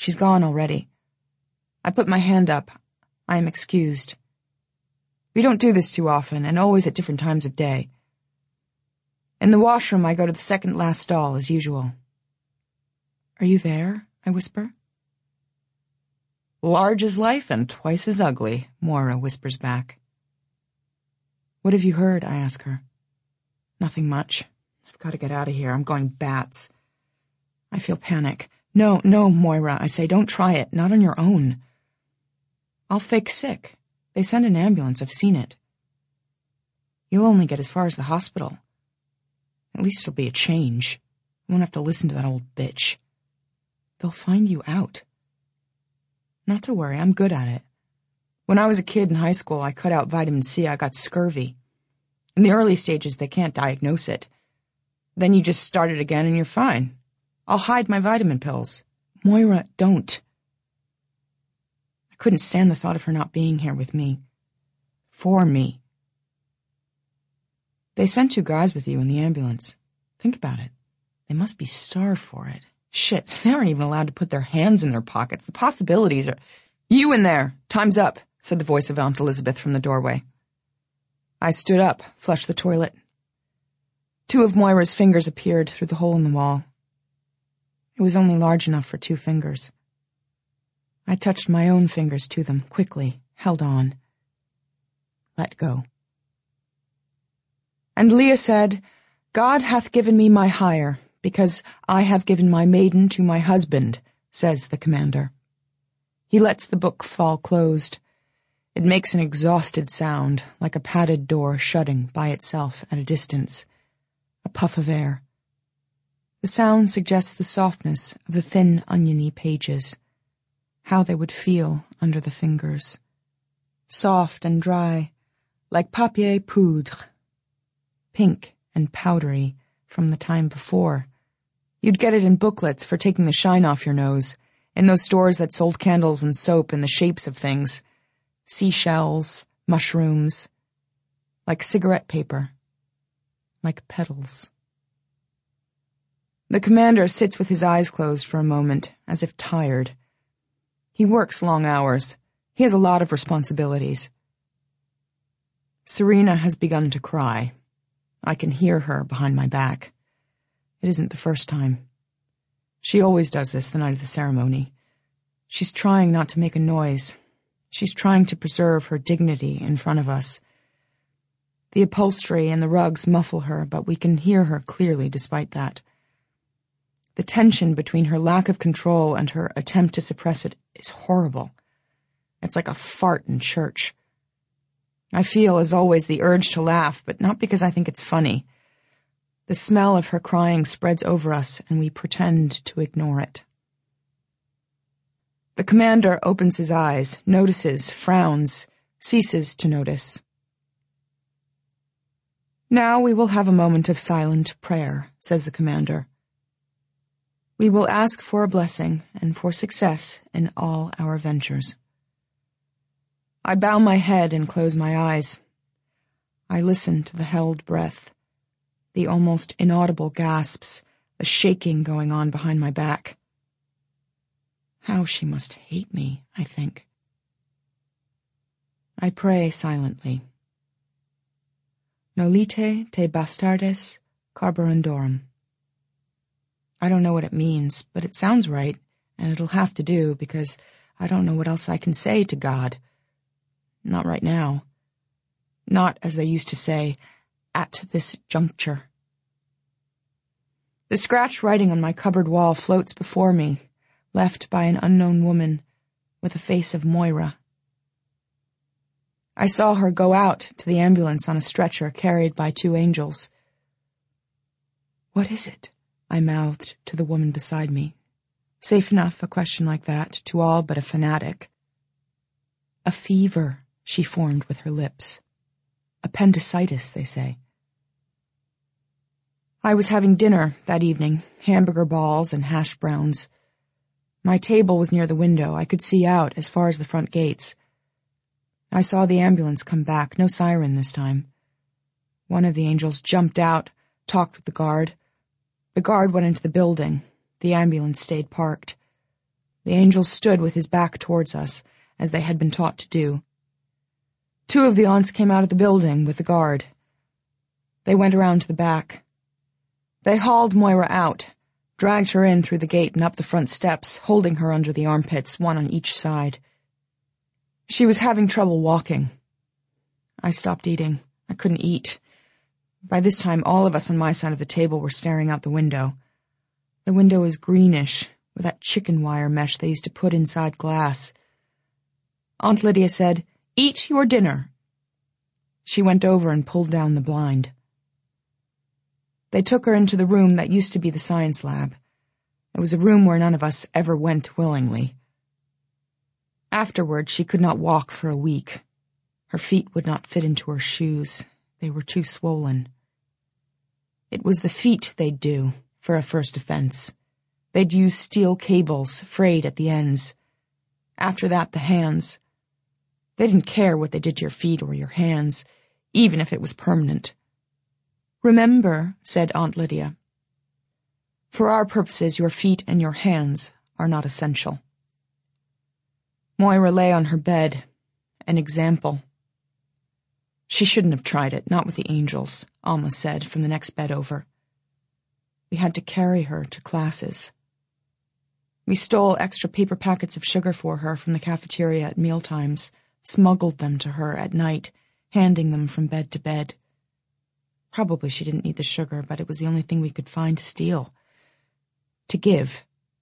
She's gone already. I put my hand up. I am excused. We don't do this too often, and always at different times of day. In the washroom, I go to the second last stall, as usual. "Are you there?" I whisper. "Large as life and twice as ugly," Moira whispers back. "What have you heard?" I ask her. "Nothing much. I've got to get out of here. I'm going bats." I feel panic. No, Moira," I say, "don't try it. Not on your own." "I'll fake sick. They send an ambulance. I've seen it." "You'll only get as far as the hospital. At least it'll be a change. I won't have to listen to that old bitch." "They'll find you out." "Not to worry, I'm good at it. When I was a kid in high school, I cut out vitamin C. I got scurvy. In the early stages, they can't diagnose it. Then you just start it again and you're fine. I'll hide my vitamin pills." "Moira, don't." I couldn't stand the thought of her not being here with me. For me. "They sent 2 guys with you in the ambulance. Think about it. They must be starved for it. Shit, they aren't even allowed to put their hands in their pockets. The possibilities are—" "You in there! Time's up," said the voice of Aunt Elizabeth from the doorway. I stood up, flushed the toilet. 2 of Moira's fingers appeared through the hole in the wall. It was only large enough for 2 fingers. I touched my own fingers to them, quickly, held on. Let go. And Leah said, "God hath given me my hire, because I have given my maiden to my husband," says the commander. He lets the book fall closed. It makes an exhausted sound, like a padded door shutting by itself at a distance. A puff of air. The sound suggests the softness of the thin, oniony pages, how they would feel under the fingers. Soft and dry, like papier poudre. Pink and powdery from the time before. You'd get it in booklets for taking the shine off your nose, in those stores that sold candles and soap in the shapes of things. Seashells, mushrooms, like cigarette paper, like petals. The commander sits with his eyes closed for a moment, as if tired. He works long hours. He has a lot of responsibilities. Serena has begun to cry. I can hear her behind my back. It isn't the first time. She always does this the night of the ceremony. She's trying not to make a noise. She's trying to preserve her dignity in front of us. The upholstery and the rugs muffle her, but we can hear her clearly despite that. The tension between her lack of control and her attempt to suppress it is horrible. It's like a fart in church. I feel, as always, the urge to laugh, but not because I think it's funny. The smell of her crying spreads over us, and we pretend to ignore it. The commander opens his eyes, notices, frowns, ceases to notice. "Now we will have a moment of silent prayer," says the commander. "We will ask for a blessing and for success in all our ventures." I bow my head and close my eyes. I listen to the held breath, the almost inaudible gasps, the shaking going on behind my back. How she must hate me, I think. I pray silently. Nolite te bastardes carborundorum. I don't know what it means, but it sounds right, and it'll have to do, because I don't know what else I can say to God. Not right now. Not, as they used to say, at this juncture. The scratched writing on my cupboard wall floats before me, left by an unknown woman with a face of Moira. I saw her go out to the ambulance on a stretcher carried by 2 angels. "What is it?" I mouthed to the woman beside me. Safe enough, a question like that, to all but a fanatic. "A fever," she formed with her lips. "Appendicitis, they say." I was having dinner that evening, hamburger balls and hash browns. My table was near the window. I could see out as far as the front gates. I saw the ambulance come back, no siren this time. One of the angels jumped out, talked with the guard. The guard went into the building. The ambulance stayed parked. The angel stood with his back towards us, as they had been taught to do. 2 of the aunts came out of the building with the guard. They went around to the back. They hauled Moira out, dragged her in through the gate and up the front steps, holding her under the armpits, one on each side. She was having trouble walking. I stopped eating. I couldn't eat. By this time, all of us on my side of the table were staring out the window. The window is greenish, with that chicken wire mesh they used to put inside glass. Aunt Lydia said, "Eat your dinner." She went over and pulled down the blind. They took her into the room that used to be the science lab. It was a room where none of us ever went willingly. Afterward, she could not walk for a week. Her feet would not fit into her shoes. They were too swollen. It was the feet they'd do for a first offense. They'd use steel cables frayed at the ends. After that, the hands. They didn't care what they did to your feet or your hands, even if it was permanent. "Remember," said Aunt Lydia, "for our purposes, your feet and your hands are not essential." Moira lay on her bed, an example. She shouldn't have tried it, not with the angels, Alma said from the next bed over. We had to carry her to classes. We stole extra paper packets of sugar for her from the cafeteria at mealtimes, smuggled them to her at night, handing them from bed to bed. Probably she didn't need the sugar, but it was the only thing we could find to steal. To give.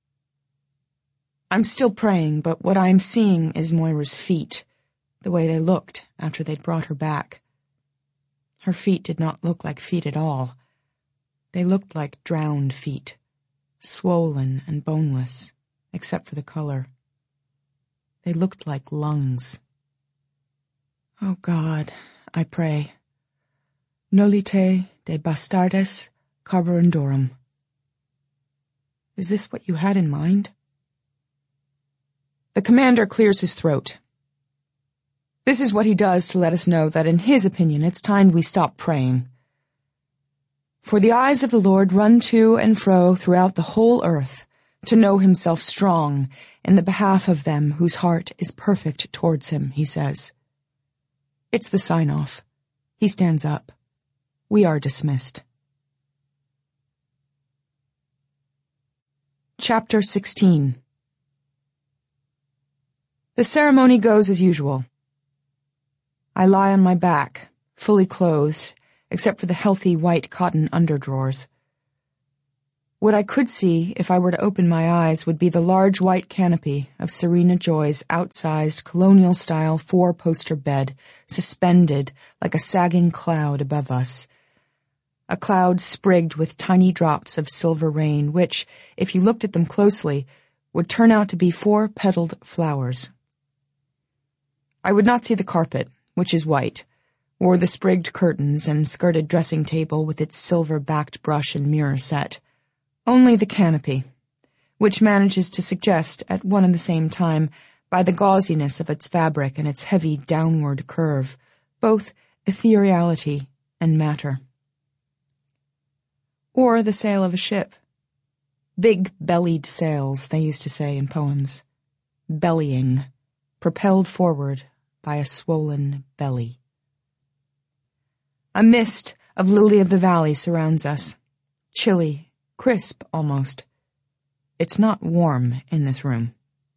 I'm still praying, but what I'm seeing is Moira's feet, the way they looked after they'd brought her back. Her feet did not look like feet at all. They looked like drowned feet, swollen and boneless, except for the color. They looked like lungs. Oh God, I pray. Nolite de bastardes carborundorum. Is this what you had in mind? The commander clears his throat. This is what he does to let us know that in his opinion it's time we stop praying. For the eyes of the Lord run to and fro throughout the whole earth, to know himself strong in the behalf of them whose heart is perfect towards him, he says. It's the sign-off. He stands up. We are dismissed. Chapter 16. The ceremony goes as usual. I lie on my back, fully clothed, except for the healthy white cotton underdrawers. What I could see, if I were to open my eyes, would be the large white canopy of Serena Joy's outsized colonial-style 4-poster bed, suspended like a sagging cloud above us. A cloud sprigged with tiny drops of silver rain, which, if you looked at them closely, would turn out to be 4-petaled flowers. I would not see the carpet, which is white, or the sprigged curtains and skirted dressing table with its silver-backed brush and mirror set. Only the canopy, which manages to suggest at one and the same time, by the gauziness of its fabric and its heavy downward curve, both ethereality and matter. Or the sail of a ship. Big-bellied sails, they used to say in poems. Bellying, propelled forward by a swollen belly. A mist of lily-of-the-valley surrounds us, chilly, crisp almost. It's not warm in this room.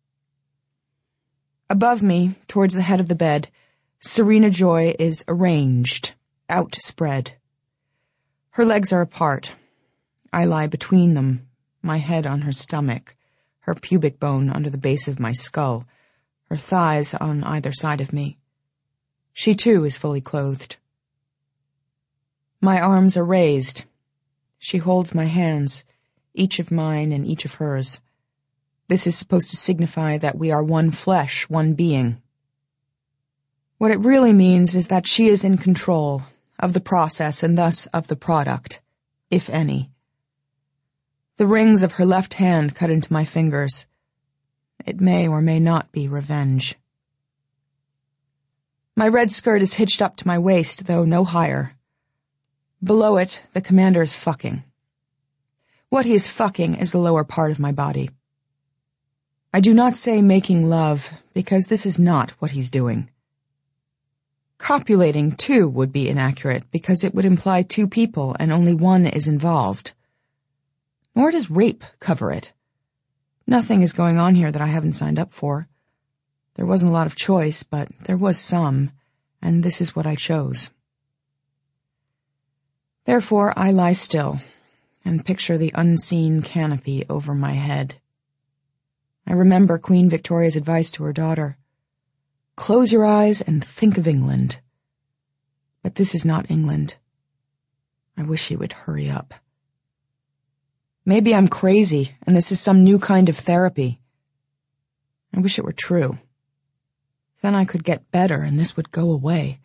Above me, towards the head of the bed, Serena Joy is arranged, outspread. Her legs are apart. I lie between them, my head on her stomach, her pubic bone under the base of my skull, her thighs on either side of me. She too is fully clothed. My arms are raised. She holds my hands, each of mine and each of hers. This is supposed to signify that we are one flesh, one being. What it really means is that she is in control of the process and thus of the product, if any. The rings of her left hand cut into my fingers. It may or may not be revenge. My red skirt is hitched up to my waist, though no higher. Below it, the commander is fucking. What he is fucking is the lower part of my body. I I do not say making love, because this is not what he's doing. Copulating, too, would be inaccurate, because it would imply two people and only one is involved. Nor does rape cover it. Nothing is going on here that I haven't signed up for. There wasn't a lot of choice, but there was some, and this is what I chose. Therefore, I lie still and picture the unseen canopy over my head. I remember Queen Victoria's advice to her daughter. Close your eyes and think of England. But this is not England. I wish he would hurry up. Maybe I'm crazy, and this is some new kind of therapy. I wish it were true. Then I could get better, and this would go away.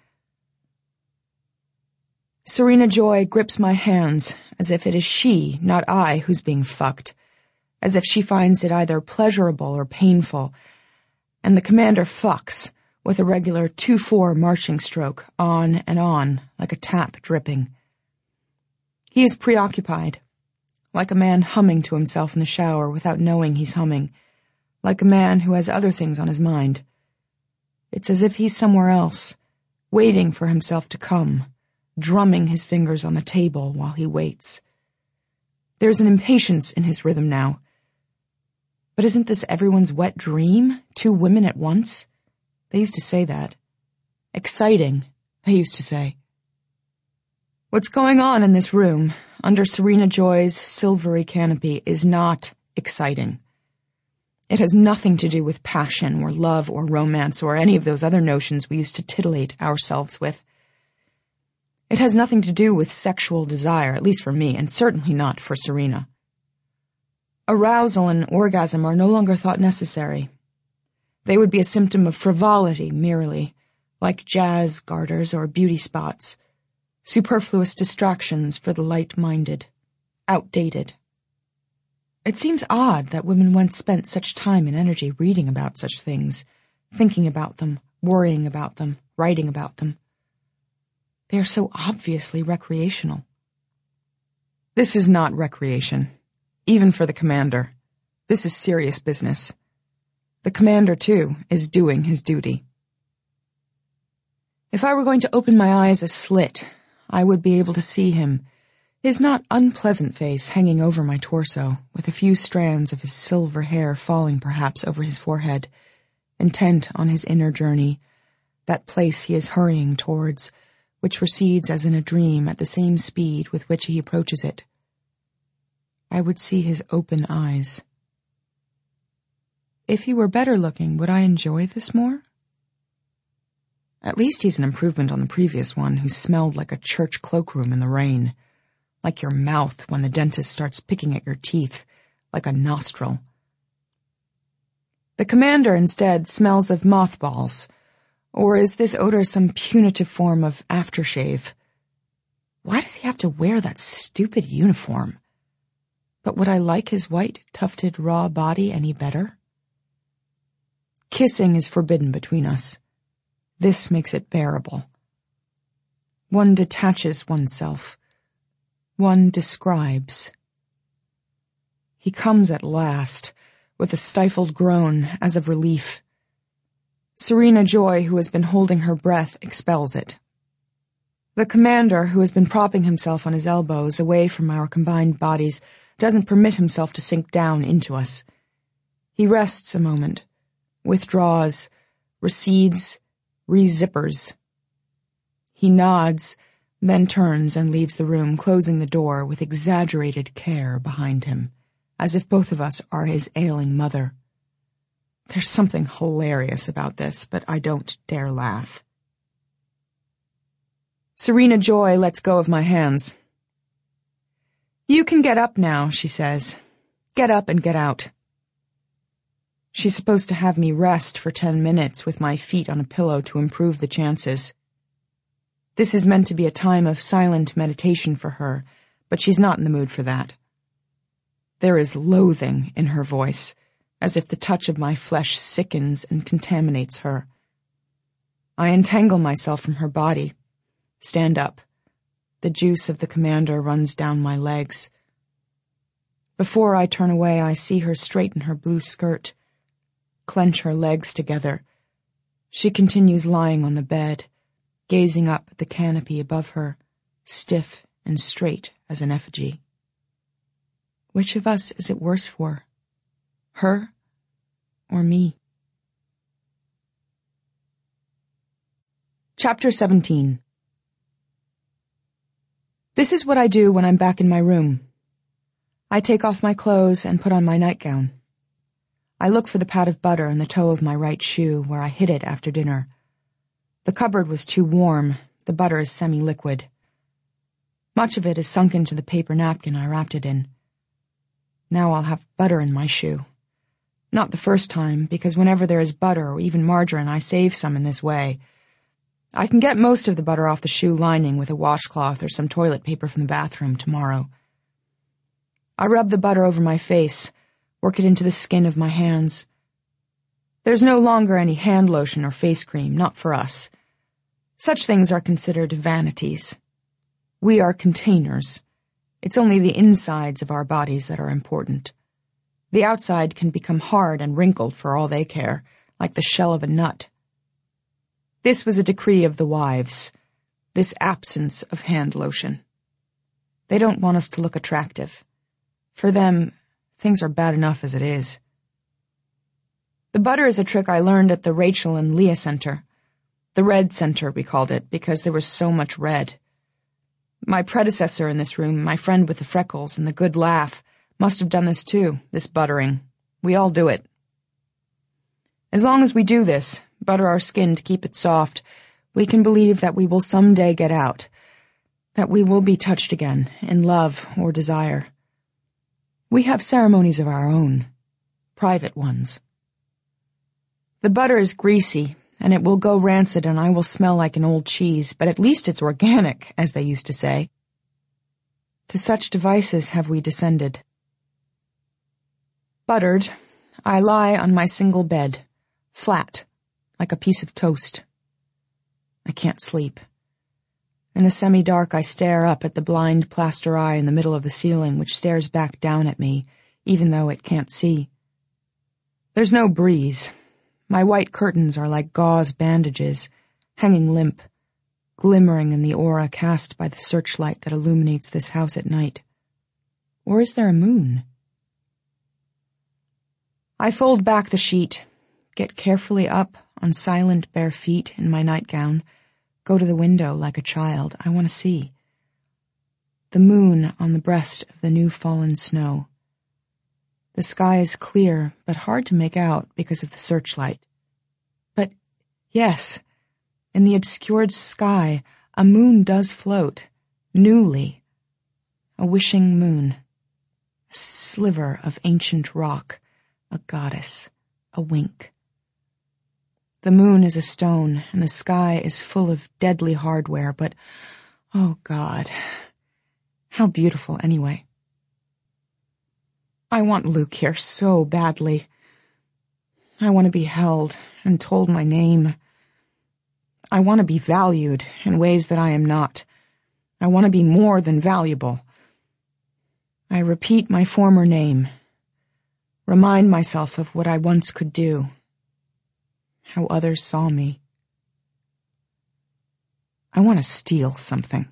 Serena Joy grips my hands, as if it is she, not I, who's being fucked, as if she finds it either pleasurable or painful, and the commander fucks, with a regular 2-4 marching stroke, on, like a tap dripping. He is preoccupied, like a man humming to himself in the shower without knowing he's humming, like a man who has other things on his mind. It's as if he's somewhere else, waiting for himself to come, drumming his fingers on the table while he waits. There's an impatience in his rhythm now. But isn't this everyone's wet dream? 2 women at once? They used to say that. Exciting, they used to say. What's going on in this room, under Serena Joy's silvery canopy, is not exciting. It has nothing to do with passion or love or romance or any of those other notions we used to titillate ourselves with. It has nothing to do with sexual desire, at least for me, and certainly not for Serena. Arousal and orgasm are no longer thought necessary. They would be a symptom of frivolity merely, like jazz garters or beauty spots, superfluous distractions for the light-minded, outdated. It seems odd that women once spent such time and energy reading about such things, thinking about them, worrying about them, writing about them. They are so obviously recreational. This is not recreation. Even for the commander. This is serious business. The commander, too, is doing his duty. If I were going to open my eyes a slit, I would be able to see him, his not unpleasant face hanging over my torso, with a few strands of his silver hair falling perhaps over his forehead, intent on his inner journey, that place he is hurrying towards, which recedes as in a dream at the same speed with which he approaches it. I would see his open eyes. If he were better looking, would I enjoy this more? At least he's an improvement on the previous one, who smelled like a church cloakroom in the rain, like your mouth when the dentist starts picking at your teeth, like a nostril. The commander, instead, smells of mothballs, or is this odor some punitive form of aftershave? Why does he have to wear that stupid uniform? But would I like his white, tufted, raw body any better? Kissing is forbidden between us. This makes it bearable. One detaches oneself. One describes. He comes at last, with a stifled groan as of relief. Serena Joy, who has been holding her breath, expels it. The commander, who has been propping himself on his elbows away from our combined bodies, doesn't permit himself to sink down into us. He rests a moment, withdraws, recedes, re-zippers. He nods, then turns and leaves the room, closing the door with exaggerated care behind him, as if both of us are his ailing mother. There's something hilarious about this, but I don't dare laugh. Serena Joy lets go of my hands. You can get up now, she says. Get up and get out. She's supposed to have me rest for 10 minutes with my feet on a pillow to improve the chances. This is meant to be a time of silent meditation for her, but she's not in the mood for that. There is loathing in her voice, as if the touch of my flesh sickens and contaminates her. I entangle myself from her body, stand up. The juice of the commander runs down my legs. Before I turn away, I see her straighten her blue skirt, clench her legs together. She continues lying on the bed, gazing up at the canopy above her, stiff and straight as an effigy. Which of us is it worse for? Her or me? Chapter 17. This is what I do when I'm back in my room. I take off my clothes and put on my nightgown. I look for the pat of butter in the toe of my right shoe where I hid it after dinner. The cupboard was too warm. The butter is semi-liquid. Much of it is sunk into the paper napkin I wrapped it in. Now I'll have butter in my shoe. Not the first time, because whenever there is butter or even margarine, I save some in this way. I can get most of the butter off the shoe lining with a washcloth or some toilet paper from the bathroom tomorrow. I rub the butter over my face, work it into the skin of my hands. There's no longer any hand lotion or face cream, not for us. Such things are considered vanities. We are containers. It's only the insides of our bodies that are important. The outside can become hard and wrinkled for all they care, like the shell of a nut. This was a decree of the wives, this absence of hand lotion. They don't want us to look attractive. For them, things are bad enough as it is. The butter is a trick I learned at the Rachel and Leah Center. The Red Center, we called it, because there was so much red. My predecessor in this room, my friend with the freckles and the good laugh, must have done this too, this buttering. We all do it. As long as we do this, butter our skin to keep it soft, we can believe that we will someday get out, that we will be touched again, in love or desire. We have ceremonies of our own, private ones. The butter is greasy, and it will go rancid and I will smell like an old cheese, but at least it's organic, as they used to say. To such devices have we descended. Buttered, I lie on my single bed, flat, like a piece of toast. I can't sleep. In the semi-dark, I stare up at the blind plaster eye in the middle of the ceiling, which stares back down at me, even though it can't see. There's no breeze. My white curtains are like gauze bandages, hanging limp, glimmering in the aura cast by the searchlight that illuminates this house at night. Or is there a moon? I fold back the sheet, get carefully up on silent bare feet in my nightgown, go to the window like a child. I want to see. The moon on the breast of the new fallen snow. The sky is clear, but hard to make out because of the searchlight. But, yes, in the obscured sky, a moon does float, newly. A wishing moon. A sliver of ancient rock. A goddess. A wink. The moon is a stone, and the sky is full of deadly hardware, but, oh God, how beautiful anyway. I want Luke here so badly. I want to be held and told my name. I want to be valued in ways that I am not. I want to be more than valuable. I repeat my former name. Remind myself of what I once could do. How others saw me. I want to steal something.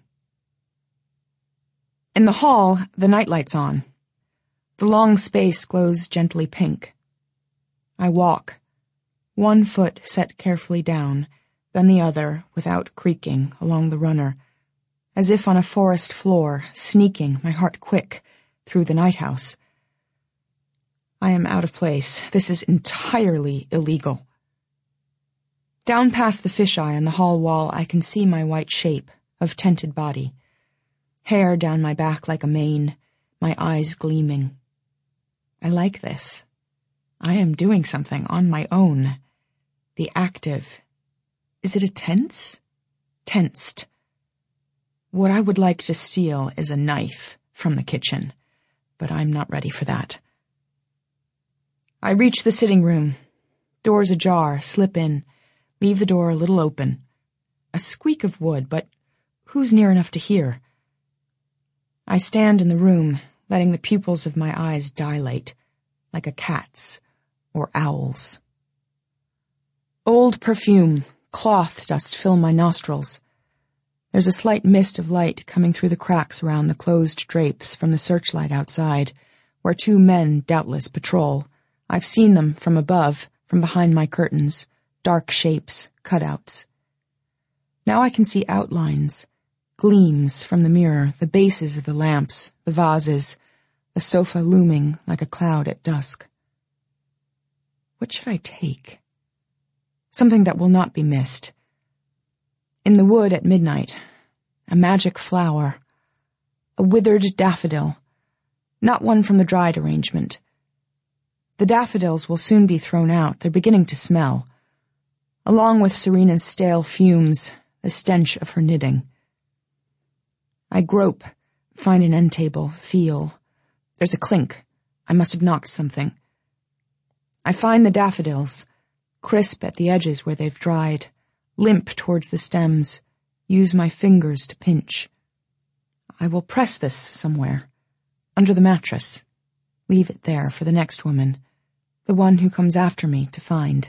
In the hall, the nightlight's on. The long space glows gently pink. I walk, one foot set carefully down, then the other, without creaking, along the runner, as if on a forest floor, sneaking, my heart quick, through the night house. I am out of place. This is entirely illegal. Down past the fisheye on the hall wall, I can see my white shape of tented body. Hair down my back like a mane, my eyes gleaming. I like this. I am doing something on my own. The active. Is it a tense? Tensed. What I would like to steal is a knife from the kitchen, but I'm not ready for that. I reach the sitting room. Doors ajar, slip in, leave the door a little open. A squeak of wood, but who's near enough to hear? I stand in the room, letting the pupils of my eyes dilate, like a cat's or owl's. Old perfume, cloth dust fill my nostrils. There's a slight mist of light coming through the cracks around the closed drapes from the searchlight outside, where two men doubtless patrol. I've seen them from above, from behind my curtains, dark shapes, cutouts. Now I can see outlines, gleams from the mirror, the bases of the lamps, the vases, the sofa looming like a cloud at dusk. What should I take? Something that will not be missed. In the wood at midnight, a magic flower, a withered daffodil, not one from the dried arrangement. The daffodils will soon be thrown out, they're beginning to smell. Along with Serena's stale fumes, the stench of her knitting. I grope, find an end table, feel. There's a clink. I must have knocked something. I find the daffodils, crisp at the edges where they've dried, limp towards the stems, use my fingers to pinch. I will press this somewhere, under the mattress, leave it there for the next woman, the one who comes after me to find.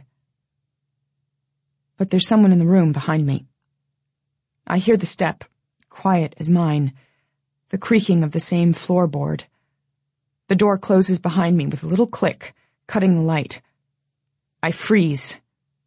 But there's someone in the room behind me. I hear the step, quiet as mine, the creaking of the same floorboard. The door closes behind me with a little click, cutting the light. I freeze.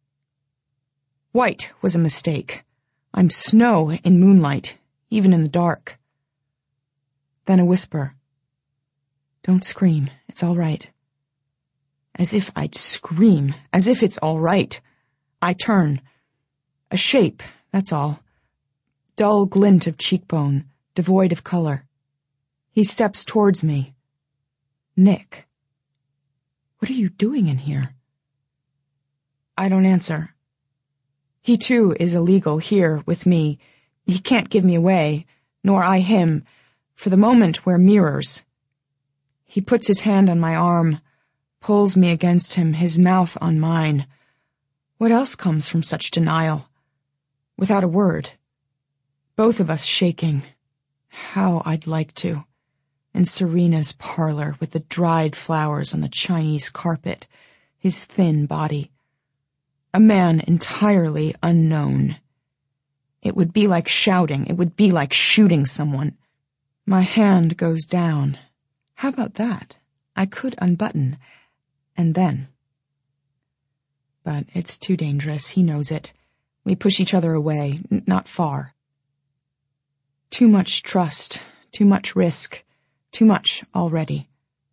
White was a mistake. I'm snow in moonlight, even in the dark. Then a whisper. Don't scream, it's all right. As if I'd scream, as if it's all right. I turn. A shape, that's all. Dull glint of cheekbone, devoid of color. He steps towards me. Nick. What are you doing in here? I don't answer. He too is illegal here with me. He can't give me away, nor I him. For the moment we're mirrors. He puts his hand on my arm, pulls me against him, his mouth on mine. What else comes from such denial? Without a word. Both of us shaking. How I'd like to. In Serena's parlor with the dried flowers on the Chinese carpet, his thin body. A man entirely unknown. It would be like shouting, it would be like shooting someone. My hand goes down. How about that? I could unbutton, and then. But it's too dangerous, he knows it. We push each other away, not far. Too much trust, too much risk, too much already.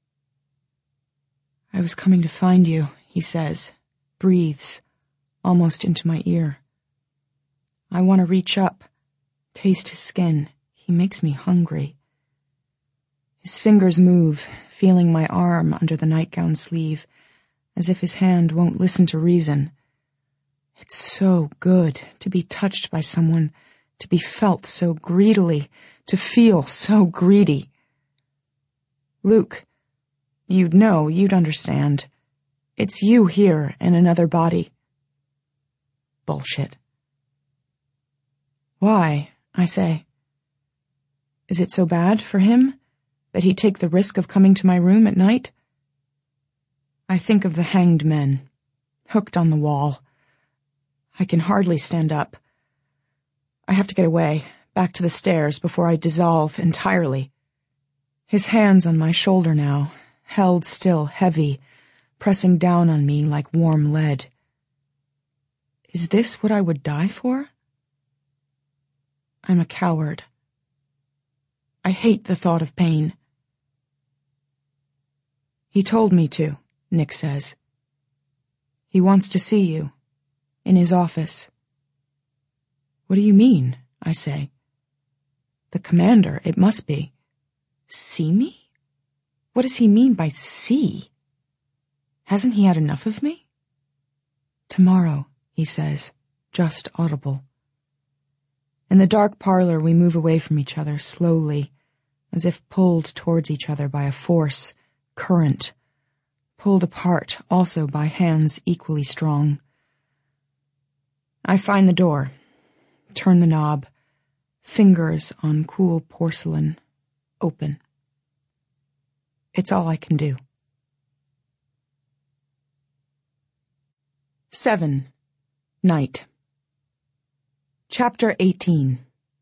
I was coming to find you, he says, breathes, almost into my ear. I want to reach up, taste his skin. He makes me hungry. His fingers move, feeling my arm under the nightgown sleeve, as if his hand won't listen to reason. It's so good to be touched by someone, to be felt so greedily, to feel so greedy. Luke, you'd know, you'd understand. It's you here in another body. Bullshit. Why? I say. Is it so bad for him that he'd take the risk of coming to my room at night? I think of the hanged men, hooked on the wall. I can hardly stand up. I have to get away, back to the stairs before I dissolve entirely. His hands on my shoulder now, held still heavy, pressing down on me like warm lead. Is this what I would die for? I'm a coward. I hate the thought of pain. He told me to, Nick says. He wants to see you, in his office. What do you mean? I say. The commander, it must be. See me? What does he mean by see? Hasn't he had enough of me? Tomorrow, he says, just audible. In the dark parlor we move away from each other slowly, as if pulled towards each other by a force, current, pulled apart also by hands equally strong. I find the door, turn the knob, fingers on cool porcelain, open. It's all I can do. 7. Night. Chapter 18.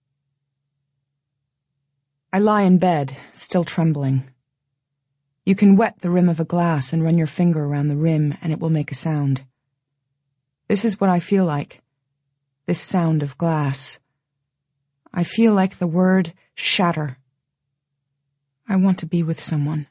I lie in bed, still trembling. You can wet the rim of a glass and run your finger around the rim and it will make a sound. This is what I feel like. This sound of glass. I feel like the word shatter. I want to be with someone.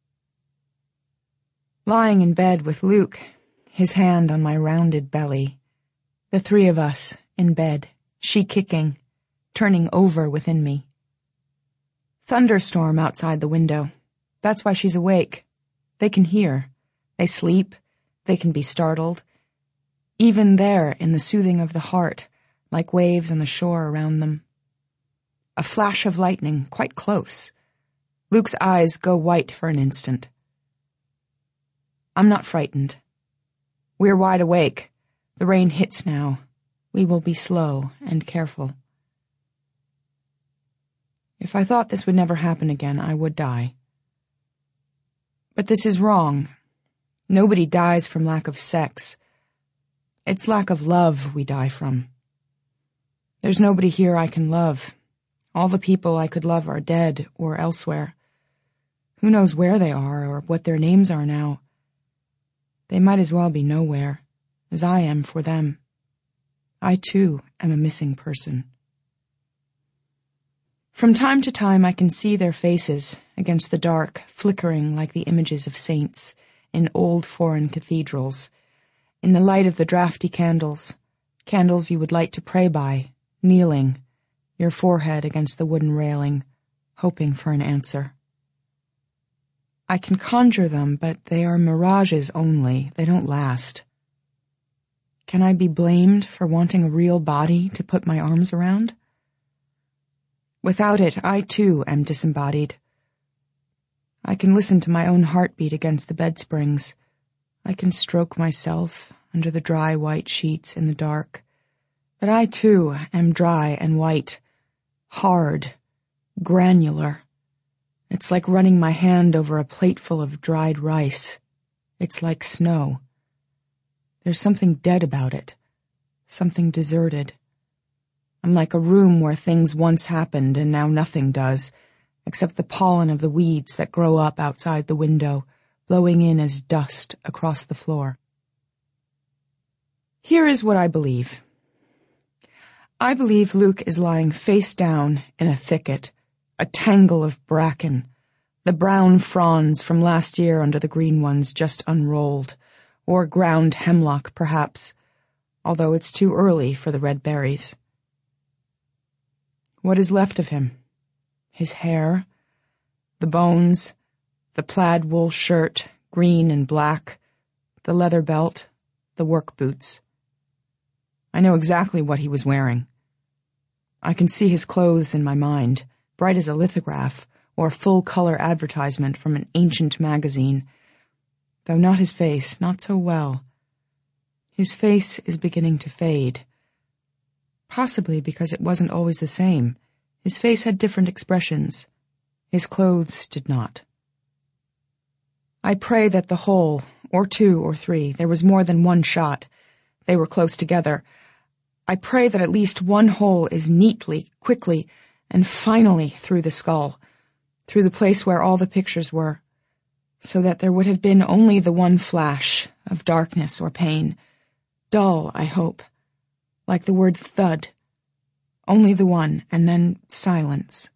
Lying in bed with Luke, his hand on my rounded belly. The three of us, in bed, she kicking, turning over within me. Thunderstorm outside the window. That's why she's awake. They can hear. They sleep. They can be startled. Even there, in the soothing of the heart, like waves on the shore around them. A flash of lightning, quite close. Luke's eyes go white for an instant. I'm not frightened. We're wide awake. The rain hits now. We will be slow and careful. If I thought this would never happen again, I would die. But this is wrong. Nobody dies from lack of sex. It's lack of love we die from. There's nobody here I can love. All the people I could love are dead or elsewhere. Who knows where they are or what their names are now? They might as well be nowhere, as I am for them. I, too, am a missing person. From time to time I can see their faces against the dark, flickering like the images of saints in old foreign cathedrals, in the light of the drafty candles, candles you would light to pray by, kneeling, your forehead against the wooden railing, hoping for an answer. I can conjure them, but they are mirages only. They don't last. Can I be blamed for wanting a real body to put my arms around? Without it, I too am disembodied. I can listen to my own heartbeat against the bed springs. I can stroke myself under the dry white sheets in the dark. But I too am dry and white, hard, granular. It's like running my hand over a plateful of dried rice. It's like snow. There's something dead about it, something deserted. I'm like a room where things once happened and now nothing does, except the pollen of the weeds that grow up outside the window, blowing in as dust across the floor. Here is what I believe. I believe Luke is lying face down in a thicket, a tangle of bracken, the brown fronds from last year under the green ones just unrolled, or ground hemlock perhaps, although it's too early for the red berries. What is left of him? His hair, the bones, the plaid wool shirt, green and black, the leather belt, the work boots. I know exactly what he was wearing. I can see his clothes in my mind, bright as a lithograph or a full-color advertisement from an ancient magazine, though not his face, not so well. His face is beginning to fade. Possibly because it wasn't always the same. His face had different expressions. His clothes did not. I pray that the hole, or two or three, there was more than one shot. They were close together. I pray that at least one hole is neatly, quickly, and finally through the skull, through the place where all the pictures were, so that there would have been only the one flash of darkness or pain, dull, I hope, like the word thud, only the one, and then silence.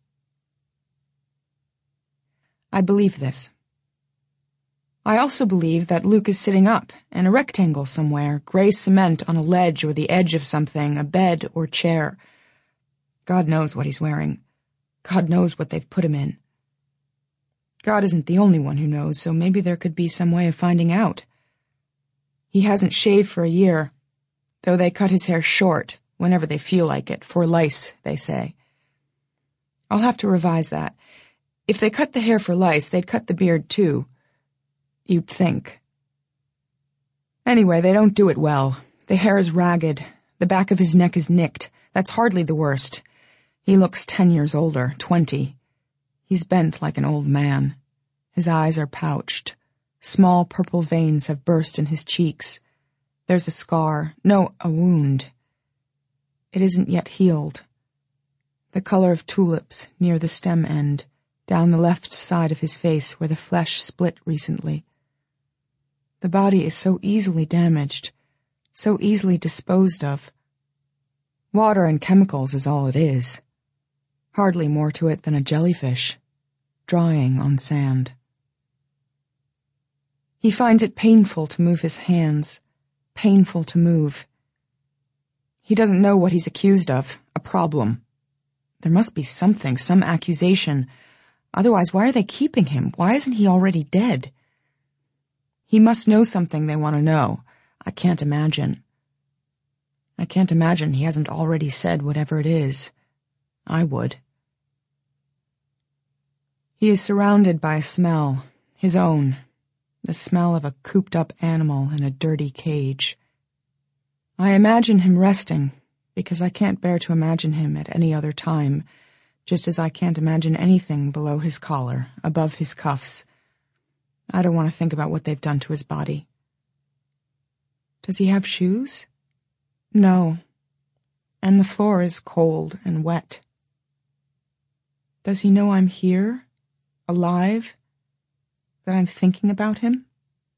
I believe this. I also believe that Luke is sitting up in a rectangle somewhere, gray cement on a ledge or the edge of something, a bed or chair. God knows what he's wearing. God knows what they've put him in. God isn't the only one who knows, so maybe there could be some way of finding out. He hasn't shaved for a year, though they cut his hair short, whenever they feel like it, for lice, they say. I'll have to revise that. If they cut the hair for lice, they'd cut the beard too. You'd think. Anyway, they don't do it well. The hair is ragged. The back of his neck is nicked. That's hardly the worst. He looks 10 years older, 20. He's bent like an old man. His eyes are pouched. Small purple veins have burst in his cheeks. There's a scar. No, a wound. It isn't yet healed. The color of tulips near the stem end, down the left side of his face where the flesh split recently. The body is so easily damaged, so easily disposed of. Water and chemicals is all it is. Hardly more to it than a jellyfish, drying on sand. He finds it painful to move his hands, painful to move. He doesn't know what he's accused of, a problem. There must be something, some accusation. Otherwise, why are they keeping him? Why isn't he already dead? He must know something they want to know. I can't imagine. I can't imagine he hasn't already said whatever it is. I would. He is surrounded by a smell, his own, the smell of a cooped-up animal in a dirty cage. I imagine him resting, because I can't bear to imagine him at any other time, just as I can't imagine anything below his collar, above his cuffs. I don't want to think about what they've done to his body. Does he have shoes? No. And the floor is cold and wet. Does he know I'm here, alive, that I'm thinking about him?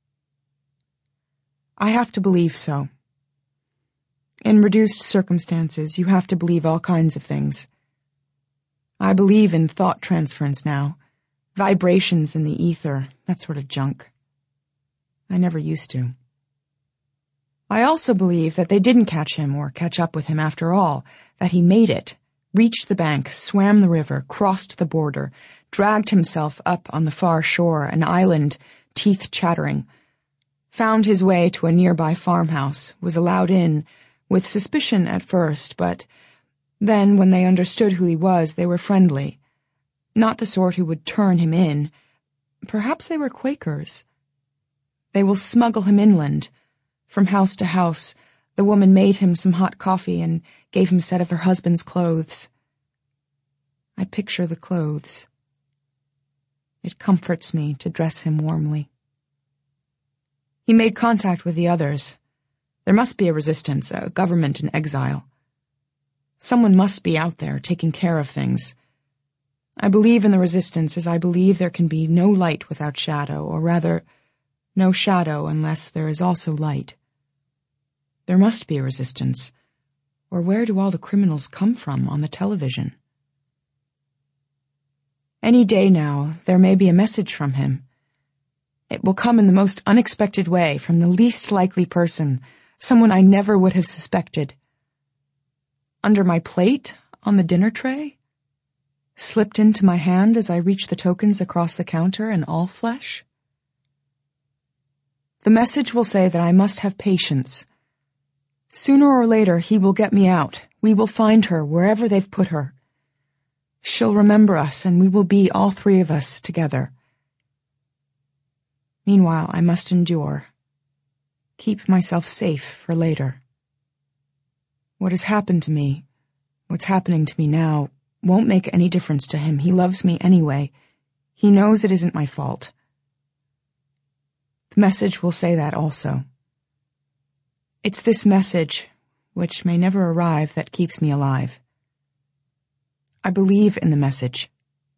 I have to believe so. In reduced circumstances, you have to believe all kinds of things. I believe in thought transference now, vibrations in the ether, that sort of junk. I never used to. I also believe that they didn't catch him or catch up with him after all, that he made it, reached the bank, swam the river, crossed the border, dragged himself up on the far shore, an island, teeth chattering, found his way to a nearby farmhouse, was allowed in, with suspicion at first, but then, when they understood who he was, they were friendly. Not the sort who would turn him in. Perhaps they were Quakers. They will smuggle him inland. From house to house, the woman made him some hot coffee and gave him a set of her husband's clothes. I picture the clothes. It comforts me to dress him warmly. He made contact with the others. There must be a resistance, a government in exile. Someone must be out there taking care of things. I believe in the resistance as I believe there can be no light without shadow, or rather, no shadow unless there is also light. There must be a resistance, or where do all the criminals come from on the television? Any day now, there may be a message from him. It will come in the most unexpected way, from the least likely person, someone I never would have suspected. Under my plate, on the dinner tray? Slipped into my hand as I reach the tokens across the counter in all flesh? The message will say that I must have patience. Sooner or later, he will get me out. We will find her wherever they've put her. She'll remember us, and we will be, all three of us, together. Meanwhile, I must endure. Keep myself safe for later. What has happened to me, what's happening to me now, won't make any difference to him. He loves me anyway. He knows it isn't my fault. The message will say that also. It's this message, which may never arrive, that keeps me alive. I believe in the message.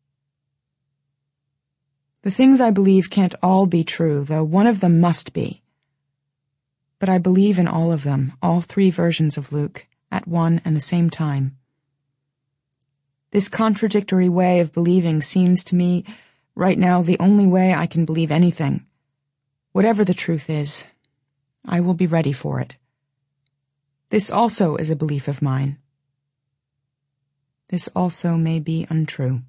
The things I believe can't all be true, though one of them must be. But I believe in all of them, all three versions of Luke, at one and the same time. This contradictory way of believing seems to me, right now, the only way I can believe anything. Whatever the truth is, I will be ready for it. This also is a belief of mine. This also may be untrue.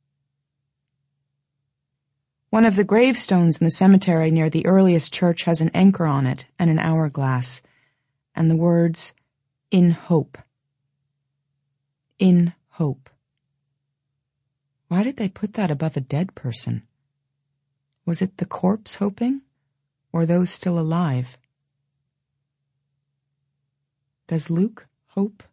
One of the gravestones in the cemetery near the earliest church has an anchor on it and an hourglass, and the words, "In hope." In hope. Why did they put that above a dead person? Was it the corpse hoping, or those still alive? Does Luke hope?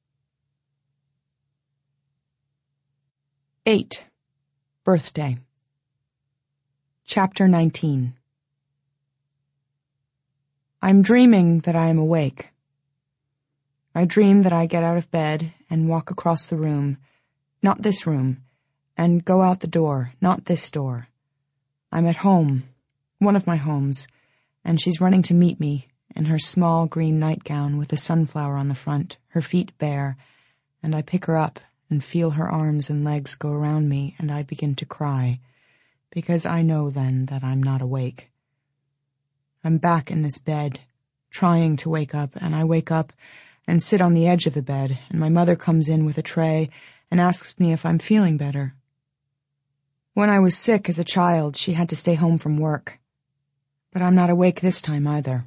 8. Birthday. Chapter 19. I'm dreaming that I am awake. I dream that I get out of bed and walk across the room, not this room, and go out the door, not this door. I'm at home, one of my homes, and she's running to meet me in her small green nightgown with a sunflower on the front, her feet bare, and I pick her up and feel her arms and legs go around me, and I begin to cry, because I know then that I'm not awake. I'm back in this bed, trying to wake up, and I wake up and sit on the edge of the bed, and my mother comes in with a tray and asks me if I'm feeling better. When I was sick as a child, she had to stay home from work. But I'm not awake this time either.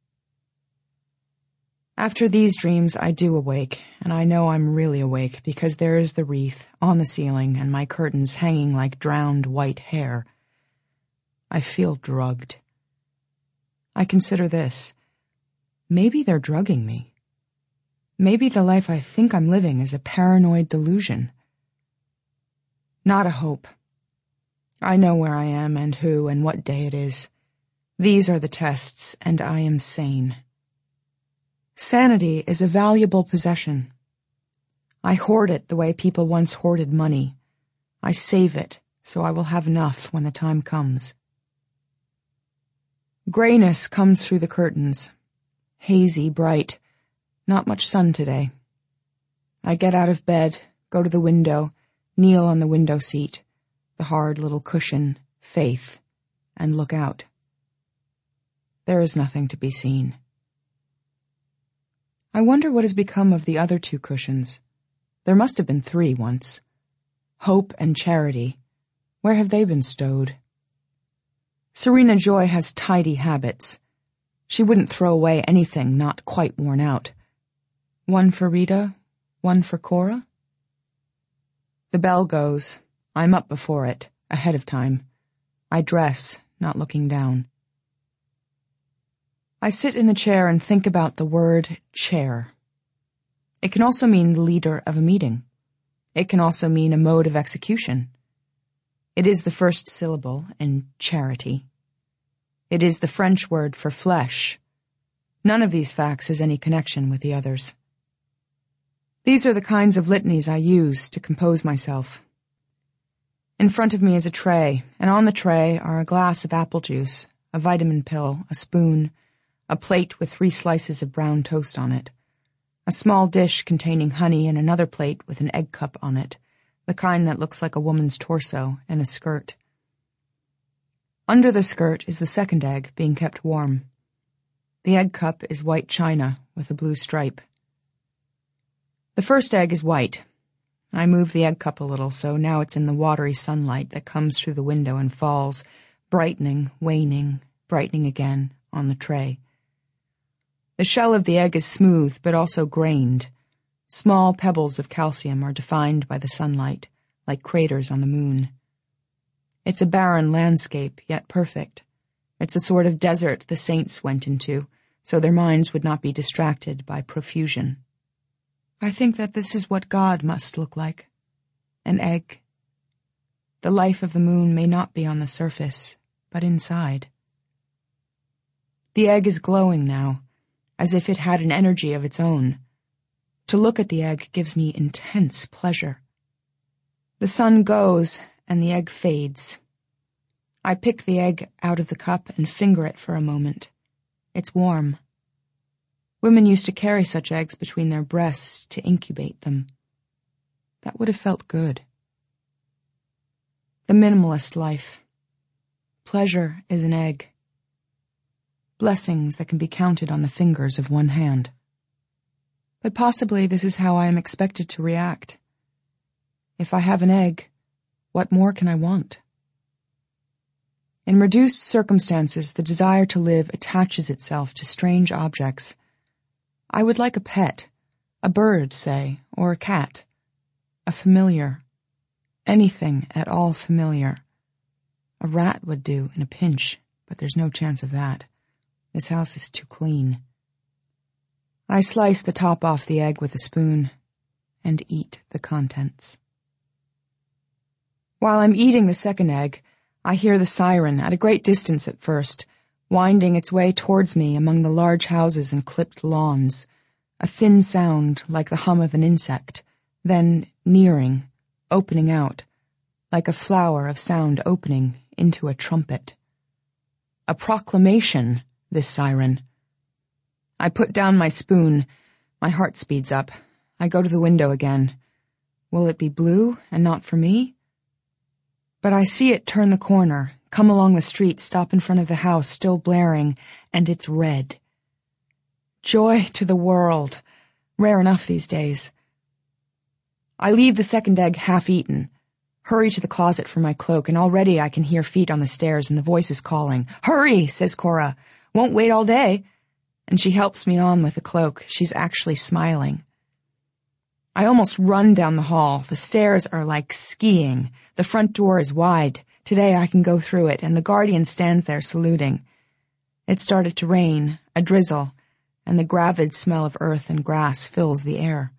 After these dreams, I do awake, and I know I'm really awake because there is the wreath on the ceiling and my curtains hanging like drowned white hair. I feel drugged. I consider this. Maybe they're drugging me. Maybe the life I think I'm living is a paranoid delusion. Not a hope. I know where I am and who and what day it is. These are the tests, and I am sane. Sanity is a valuable possession. I hoard it the way people once hoarded money. I save it so I will have enough when the time comes. Grayness comes through the curtains. Hazy, bright. Not much sun today. I get out of bed, go to the window, kneel on the window seat, the hard little cushion, faith, and look out. There is nothing to be seen. I wonder what has become of the other 2 cushions. There must have been 3 once. Hope and Charity. Where have they been stowed? Serena Joy has tidy habits. She wouldn't throw away anything not quite worn out. 1 for Rita, 1 for Cora? The bell goes. I'm up before it, ahead of time. I dress, not looking down. I sit in the chair and think about the word chair. It can also mean the leader of a meeting. It can also mean a mode of execution. It is the first syllable in charity. It is the French word for flesh. None of these facts has any connection with the others. These are the kinds of litanies I use to compose myself. In front of me is a tray, and on the tray are a glass of apple juice, a vitamin pill, a spoon, a plate with 3 slices of brown toast on it, a small dish containing honey and another plate with an egg cup on it, the kind that looks like a woman's torso, and a skirt. Under the skirt is the second egg being kept warm. The egg cup is white china with a blue stripe. The first egg is white. I move the egg cup a little, so now it's in the watery sunlight that comes through the window and falls, brightening, waning, brightening again, on the tray. The shell of the egg is smooth, but also grained. Small pebbles of calcium are defined by the sunlight, like craters on the moon. It's a barren landscape, yet perfect. It's a sort of desert the saints went into, so their minds would not be distracted by profusion. I think that this is what God must look like. An egg. The life of the moon may not be on the surface, but inside. The egg is glowing now, as if it had an energy of its own. To look at the egg gives me intense pleasure. The sun goes, and the egg fades. I pick the egg out of the cup and finger it for a moment. It's warm. Women used to carry such eggs between their breasts to incubate them. That would have felt good. The minimalist life. Pleasure is an egg. Blessings that can be counted on the fingers of one hand. But possibly this is how I am expected to react. If I have an egg, what more can I want? In reduced circumstances, the desire to live attaches itself to strange objects. I would like a pet, a bird, say, or a cat, a familiar, anything at all familiar. A rat would do in a pinch, but there's no chance of that. This house is too clean. I slice the top off the egg with a spoon and eat the contents. While I'm eating the second egg, I hear the siren at a great distance at first, winding its way towards me among the large houses and clipped lawns, a thin sound like the hum of an insect, then nearing, opening out, like a flower of sound opening into a trumpet. A proclamation, this siren. I put down my spoon. My heart speeds up. I go to the window again. Will it be blue and not for me? But I see it turn the corner, come along the street, stop in front of the house, still blaring, and it's red. Joy to the world. Rare enough these days. I leave the second egg half-eaten, hurry to the closet for my cloak, and already I can hear feet on the stairs and the voices calling. "Hurry," says Cora. "Won't wait all day." And she helps me on with the cloak. She's actually smiling. I almost run down the hall. The stairs are like skiing. The front door is wide. Today I can go through it, and the guardian stands there saluting. It started to rain, a drizzle, and the gravid smell of earth and grass fills the air.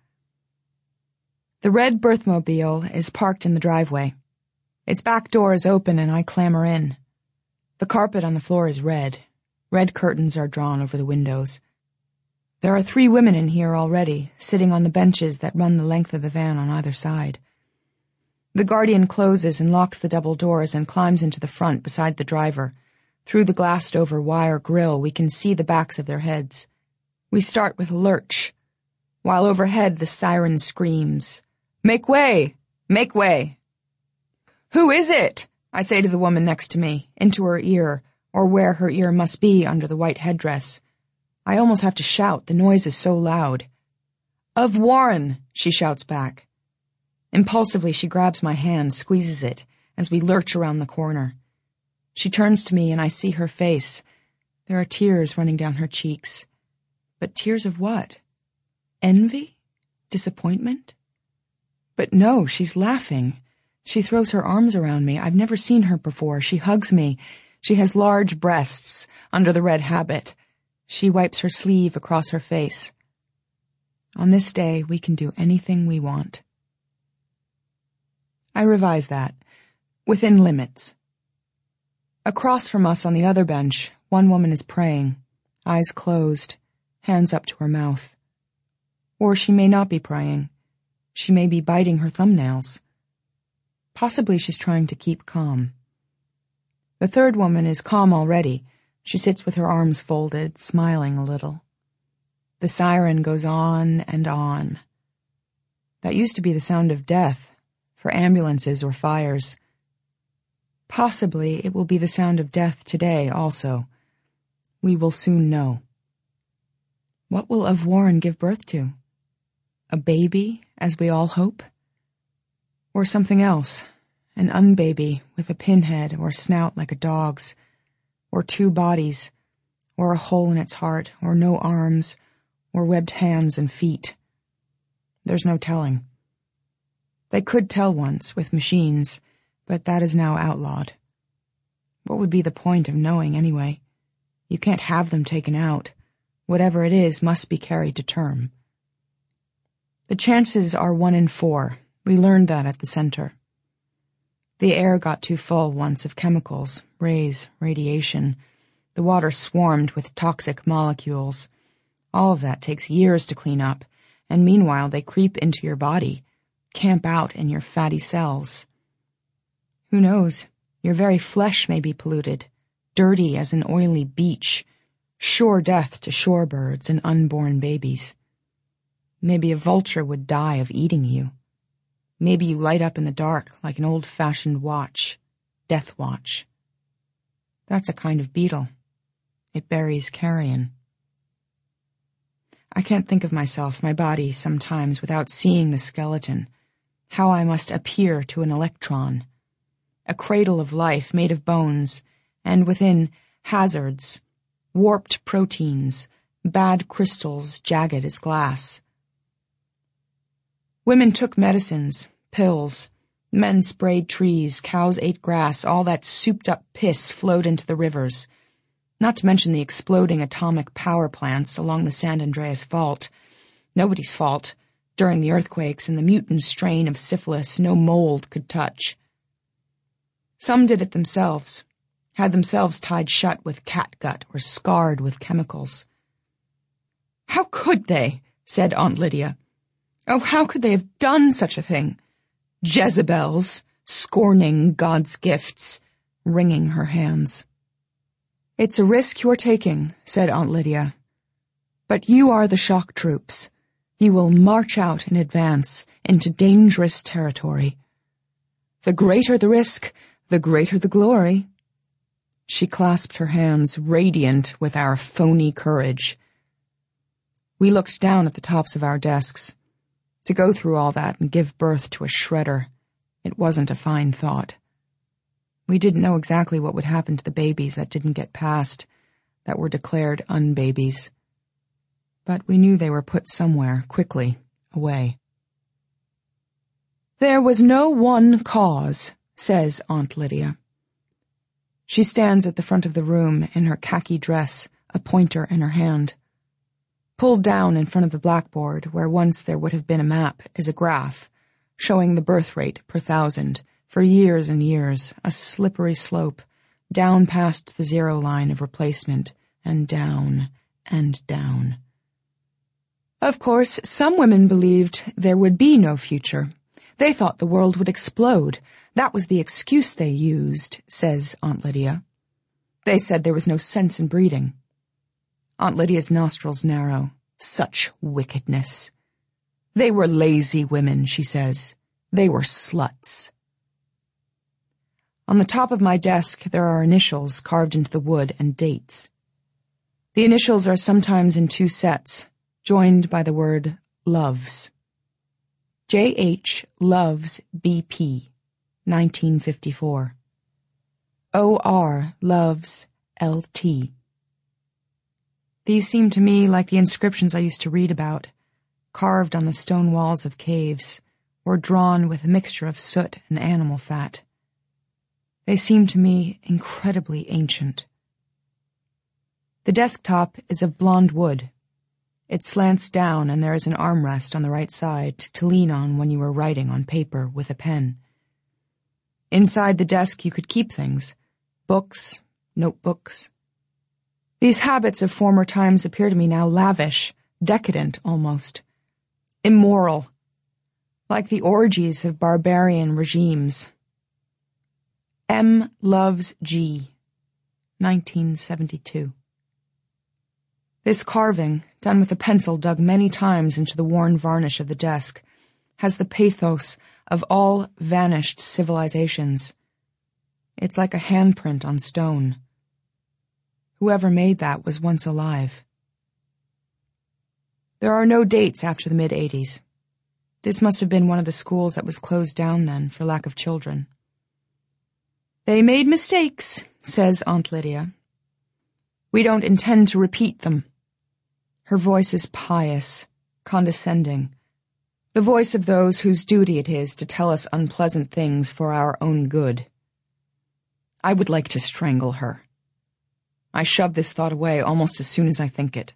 The red birthmobile is parked in the driveway. Its back door is open and I clamber in. The carpet on the floor is red. Red curtains are drawn over the windows. There are 3 women in here already, sitting on the benches that run the length of the van on either side. The guardian closes and locks the double doors and climbs into the front beside the driver. Through the glassed-over wire grill, we can see the backs of their heads. We start with a lurch, while overhead the siren screams, "Make way! Make way!" "Who is it?" I say to the woman next to me, into her ear, or where her ear must be under the white headdress. I almost have to shout, the noise is so loud. "Of Warren," she shouts back. Impulsively, she grabs my hand, squeezes it, as we lurch around the corner. She turns to me and I see her face. There are tears running down her cheeks. But tears of what? Envy? Disappointment? But no, she's laughing. She throws her arms around me. I've never seen her before. She hugs me. She has large breasts under the red habit. She wipes her sleeve across her face. On this day, we can do anything we want. I revise that. Within limits. Across from us on the other bench, one woman is praying, eyes closed, hands up to her mouth. Or she may not be praying. She may be biting her thumbnails. Possibly she's trying to keep calm. The third woman is calm already. She sits with her arms folded, smiling a little. The siren goes on and on. That used to be the sound of death, for ambulances or fires. Possibly it will be the sound of death today also. We will soon know. What will Of Warren give birth to? A baby, as we all hope? Or something else, an unbaby with a pinhead or snout like a dog's, or 2 bodies, or a hole in its heart, or no arms, or webbed hands and feet. There's no telling. They could tell once, with machines, but that is now outlawed. What would be the point of knowing anyway? You can't have them taken out. Whatever it is must be carried to term. The chances are 1 in 4. We learned that at the center. The air got too full once of chemicals, rays, radiation. The water swarmed with toxic molecules. All of that takes years to clean up, and meanwhile they creep into your body, camp out in your fatty cells. Who knows? Your very flesh may be polluted, dirty as an oily beach, sure death to shorebirds and unborn babies. Maybe a vulture would die of eating you. Maybe you light up in the dark like an old-fashioned watch, death watch. That's a kind of beetle. It buries carrion. I can't think of myself, my body, sometimes without seeing the skeleton, how I must appear to an electron. A cradle of life made of bones, and within hazards, warped proteins, bad crystals jagged as glass. Women took medicines, pills. Men sprayed trees, cows ate grass, all that souped-up piss flowed into the rivers. Not to mention the exploding atomic power plants along the San Andreas Fault. Nobody's fault. During the earthquakes and the mutant strain of syphilis no mold could touch. Some did it themselves. had themselves tied shut with catgut or scarred with chemicals. "How could they?" said Aunt Lydia. "Oh, how could they have done such a thing? Jezebels, scorning God's gifts," wringing her hands. "It's a risk you're taking," said Aunt Lydia. "But you are the shock troops. You will march out in advance into dangerous territory. The greater the risk, the greater the glory." She clasped her hands, radiant with our phony courage. We looked down at the tops of our desks. To go through all that and give birth to a shredder, it wasn't a fine thought. We didn't know exactly what would happen to the babies that didn't get past, that were declared unbabies. But we knew they were put somewhere, quickly, away. "There was no one cause," says Aunt Lydia. She stands at the front of the room in her khaki dress, a pointer in her hand. Pulled down in front of the blackboard, where once there would have been a map, is a graph, showing the birth rate per 1,000, for years and years, a slippery slope, down past the 0 line of replacement, and down, and down. Of course, some women believed there would be no future. They thought the world would explode. That was the excuse they used, says Aunt Lydia. They said there was no sense in breeding. Aunt Lydia's nostrils narrow. Such wickedness. They were lazy women, she says. They were sluts. On the top of my desk there are initials carved into the wood and dates. The initials are sometimes in 2 sets, joined by the word loves. J.H. Loves B.P., 1954. O.R. Loves L.T. These seem to me like the inscriptions I used to read about, carved on the stone walls of caves, or drawn with a mixture of soot and animal fat. They seem to me incredibly ancient. The desktop is of blonde wood. It slants down and there is an armrest on the right side to lean on when you are writing on paper with a pen. Inside the desk you could keep things, books, notebooks. These habits of former times appear to me now lavish, decadent almost, immoral, like the orgies of barbarian regimes. M. Loves G, 1972. This carving, done with a pencil dug many times into the worn varnish of the desk, has the pathos of all vanished civilizations. It's like a handprint on stone. Whoever made that was once alive. There are no dates after the mid-'80s. This must have been one of the schools that was closed down then for lack of children. They made mistakes, says Aunt Lydia. We don't intend to repeat them. Her voice is pious, condescending, the voice of those whose duty it is to tell us unpleasant things for our own good. I would like to strangle her. I shove this thought away almost as soon as I think it.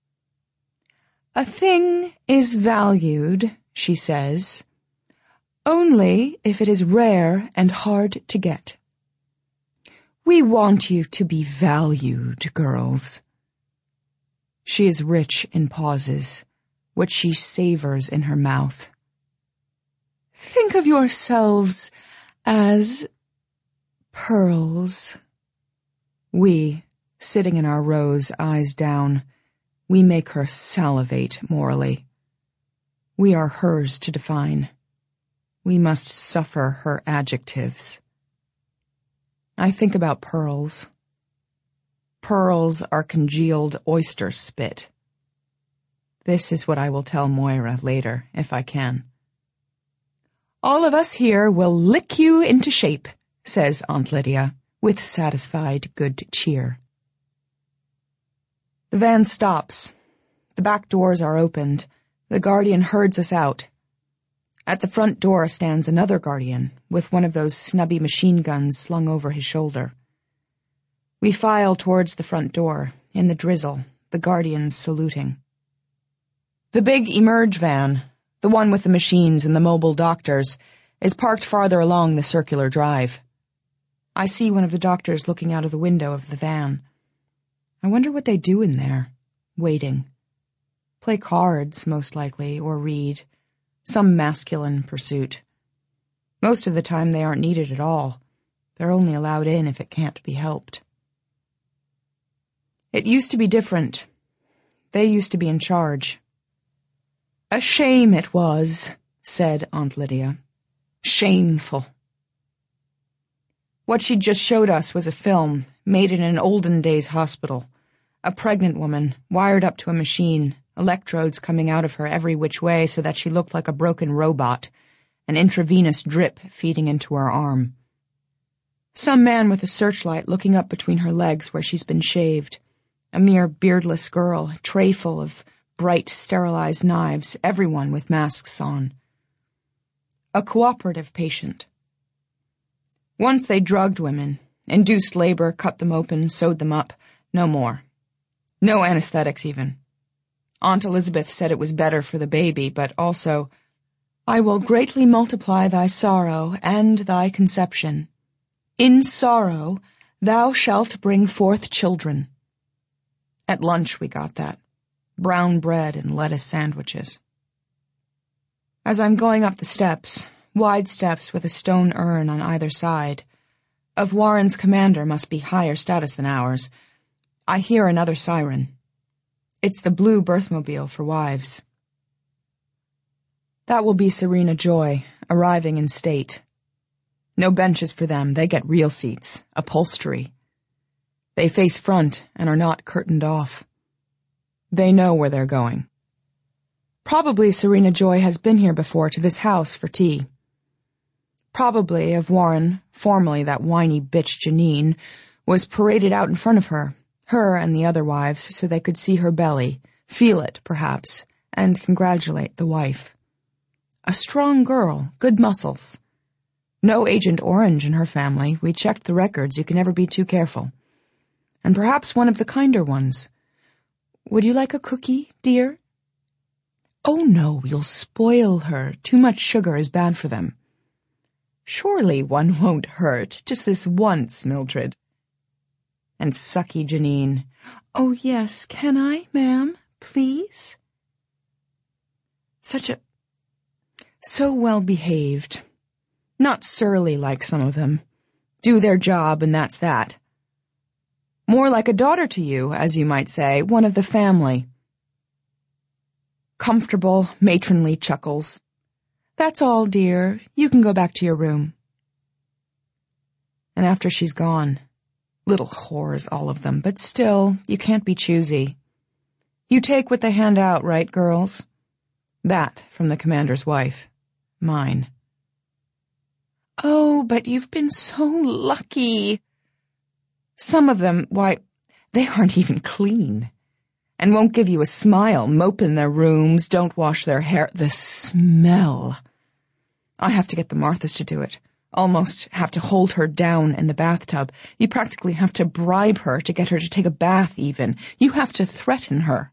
A thing is valued, she says, only if it is rare and hard to get. We want you to be valued, girls. She is rich in pauses, what she savors in her mouth. Think of yourselves as pearls. We, sitting in our rows, eyes down, we make her salivate morally. We are hers to define. We must suffer her adjectives. I think about pearls. Pearls are congealed oyster spit. This is what I will tell Moira later, if I can. All of us here will lick you into shape, says Aunt Lydia, with satisfied good cheer. The van stops. The back doors are opened. The guardian herds us out. At the front door stands another guardian, with one of those snubby machine guns slung over his shoulder. We file towards the front door, in the drizzle, the guardians saluting. The big Emerge van, the one with the machines and the mobile doctors, is parked farther along the circular drive. I see one of the doctors looking out of the window of the van. I wonder what they do in there, waiting. Play cards, most likely, or read. Some masculine pursuit. Most of the time they aren't needed at all. They're only allowed in if it can't be helped. It used to be different. They used to be in charge. A shame it was, said Aunt Lydia. Shameful. What she'd just showed us was a film made in an olden days hospital. A pregnant woman, wired up to a machine, electrodes coming out of her every which way so that she looked like a broken robot, an intravenous drip feeding into her arm. Some man with a searchlight looking up between her legs where she's been shaved. A mere beardless girl, a tray full of bright, sterilized knives, everyone with masks on. A cooperative patient. Once they drugged women, induced labor, cut them open, sewed them up. No more. No anesthetics even. Aunt Elizabeth said it was better for the baby, but also, I will greatly multiply thy sorrow and thy conception. In sorrow thou shalt bring forth children. At lunch we got that. Brown bread and lettuce sandwiches. As I'm going up the steps, wide steps with a stone urn on either side, of Warren's commander must be higher status than ours, I hear another siren. It's the blue birthmobile for wives. That will be Serena Joy, arriving in state. No benches for them, they get real seats, upholstery. They face front and are not curtained off. They know where they're going. Probably Serena Joy has been here before to this house for tea. Probably of Warren, formerly that whiny bitch Janine, was paraded out in front of her and the other wives, so they could see her belly, feel it, perhaps, and congratulate the wife. A strong girl, good muscles. No Agent Orange in her family. We checked the records. You can never be too careful. And perhaps one of the kinder ones. Would you like a cookie, dear? Oh, no, you'll spoil her. Too much sugar is bad for them. Surely one won't hurt. Just this once, Mildred. And sucky Janine. Oh, yes, can I, ma'am? Please? So well behaved. Not surly like some of them. Do their job and that's that. More like a daughter to you, as you might say, one of the family. Comfortable, matronly chuckles. That's all, dear. You can go back to your room. And after she's gone, little whores, all of them, but still, you can't be choosy. You take what they hand out, right, girls? That from the commander's wife. Mine. Oh, but you've been so lucky. Some of them, why, they aren't even clean. And won't give you a smile, mope in their rooms, don't wash their hair. The smell. I have to get the Marthas to do it. Almost have to hold her down in the bathtub. You practically have to bribe her to get her to take a bath even. You have to threaten her.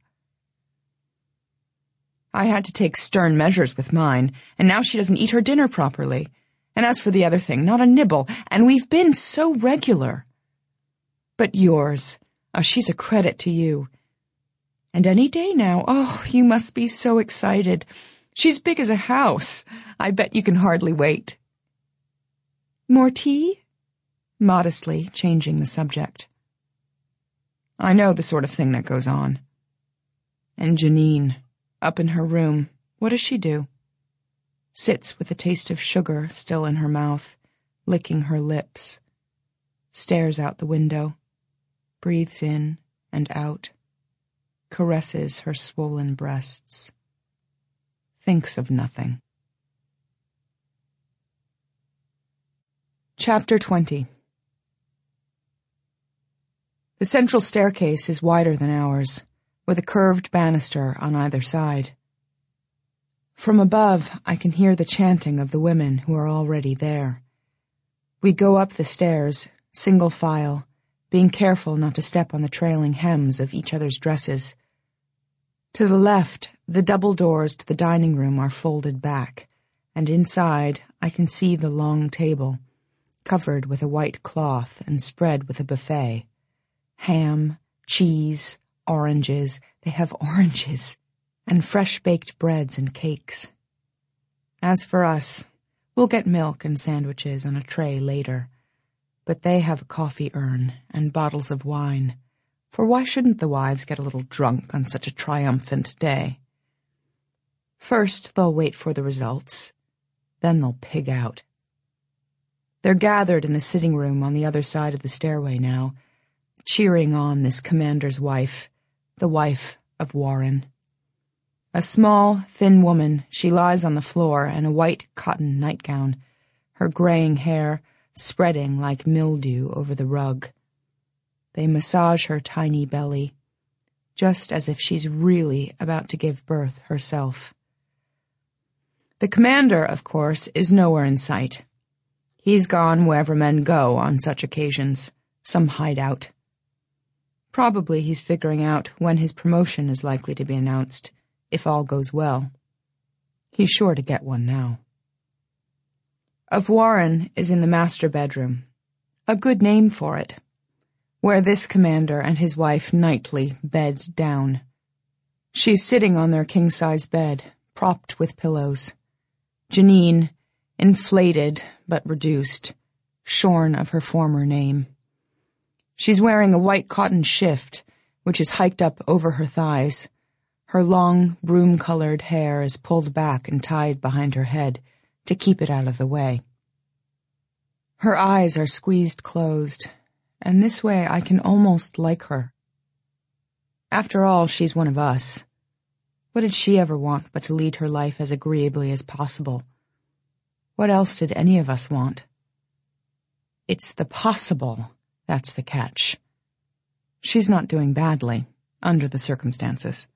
I had to take stern measures with mine, and now she doesn't eat her dinner properly. And as for the other thing, not a nibble, and we've been so regular. But yours, oh, she's a credit to you. And any day now, oh, you must be so excited. She's big as a house. I bet you can hardly wait. More tea? Modestly changing the subject. I know the sort of thing that goes on. And Janine, up in her room, what does she do? Sits with the taste of sugar still in her mouth, licking her lips. Stares out the window, breathes in and out, caresses her swollen breasts. Thinks of nothing. Chapter 20. The central staircase is wider than ours, with a curved banister on either side. From above, I can hear the chanting of the women who are already there. We go up the stairs, single file, being careful not to step on the trailing hems of each other's dresses. To the left, the double doors to the dining room are folded back, and inside I can see the long table, covered with a white cloth and spread with a buffet. Ham, cheese, oranges, they have oranges, and fresh-baked breads and cakes. As for us, we'll get milk and sandwiches on a tray later, but they have a coffee urn and bottles of wine, for why shouldn't the wives get a little drunk on such a triumphant day? First, they'll wait for the results, then they'll pig out. They're gathered in the sitting room on the other side of the stairway now, cheering on this commander's wife, the wife of Warren. A small, thin woman, she lies on the floor in a white cotton nightgown, her graying hair spreading like mildew over the rug. They massage her tiny belly, just as if she's really about to give birth herself. The commander, of course, is nowhere in sight. He's gone wherever men go on such occasions, some hideout. Probably he's figuring out when his promotion is likely to be announced, if all goes well. He's sure to get one now. Of Warren is in the master bedroom, a good name for it, where this commander and his wife nightly bed down. She's sitting on their king-size bed, propped with pillows. Janine, inflated but reduced, shorn of her former name. She's wearing a white cotton shift, which is hiked up over her thighs. Her long, broom-colored hair is pulled back and tied behind her head to keep it out of the way. Her eyes are squeezed closed, and this way I can almost like her. After all, she's one of us. What did she ever want but to lead her life as agreeably as possible? What else did any of us want? It's the possible that's the catch. She's not doing badly, under the circumstances.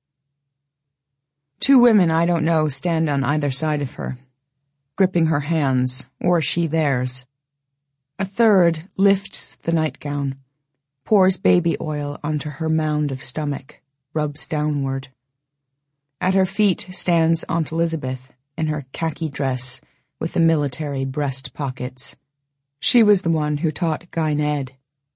Two women I don't know stand on either side of her, gripping her hands, or she theirs. A third lifts the nightgown, pours baby oil onto her mound of stomach, rubs downward. At her feet stands Aunt Elizabeth in her khaki dress with the military breast pockets. She was the one who taught Guy Ned.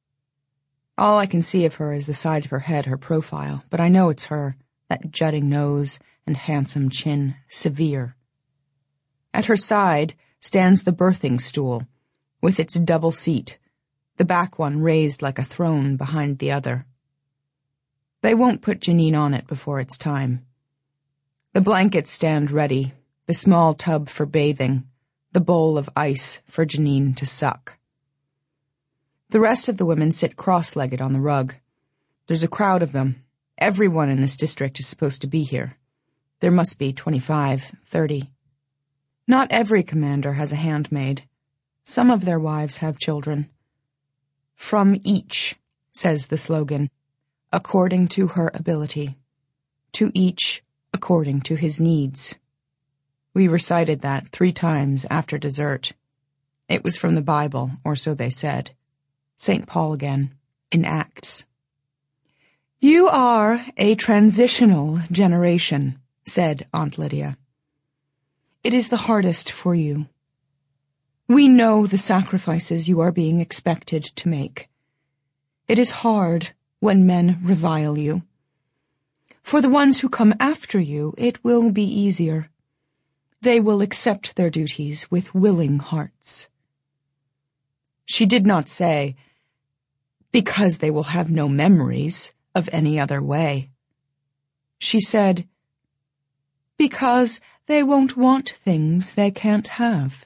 All I can see of her is the side of her head, her profile, but I know it's her, that jutting nose and handsome chin, severe. At her side stands the birthing stool, with its double seat, the back one raised like a throne behind the other. They won't put Janine on it before it's time. The blankets stand ready, the small tub for bathing, the bowl of ice for Janine to suck. The rest of the women sit cross-legged on the rug. There's a crowd of them. Everyone in this district is supposed to be here. There must be 25, 30. Not every commander has a handmaid. Some of their wives have children. From each, says the slogan, according to her ability. To each, according to his needs. We recited that 3 times after dessert. It was from the Bible, or so they said. St. Paul again, in Acts. You are a transitional generation, said Aunt Lydia. It is the hardest for you. We know the sacrifices you are being expected to make. It is hard when men revile you. For the ones who come after you, it will be easier. They will accept their duties with willing hearts. She did not say, because they will have no memories of any other way. She said, because they won't want things they can't have.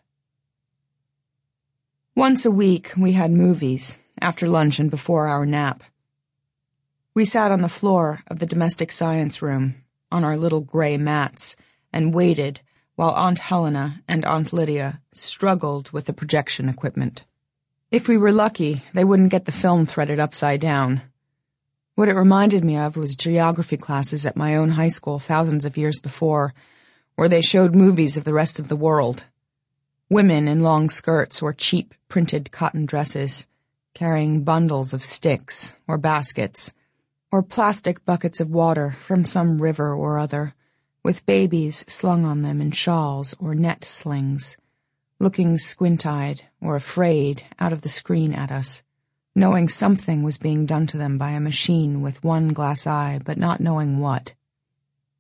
Once a week we had movies, after lunch and before our nap. We sat on the floor of the domestic science room, on our little gray mats, and waited while Aunt Helena and Aunt Lydia struggled with the projection equipment. If we were lucky, they wouldn't get the film threaded upside down. What it reminded me of was geography classes at my own high school thousands of years before, where they showed movies of the rest of the world. Women in long skirts or cheap printed cotton dresses, carrying bundles of sticks or baskets, or plastic buckets of water from some river or other, with babies slung on them in shawls or net slings, looking squint-eyed or afraid out of the screen at us, knowing something was being done to them by a machine with one glass eye, but not knowing what.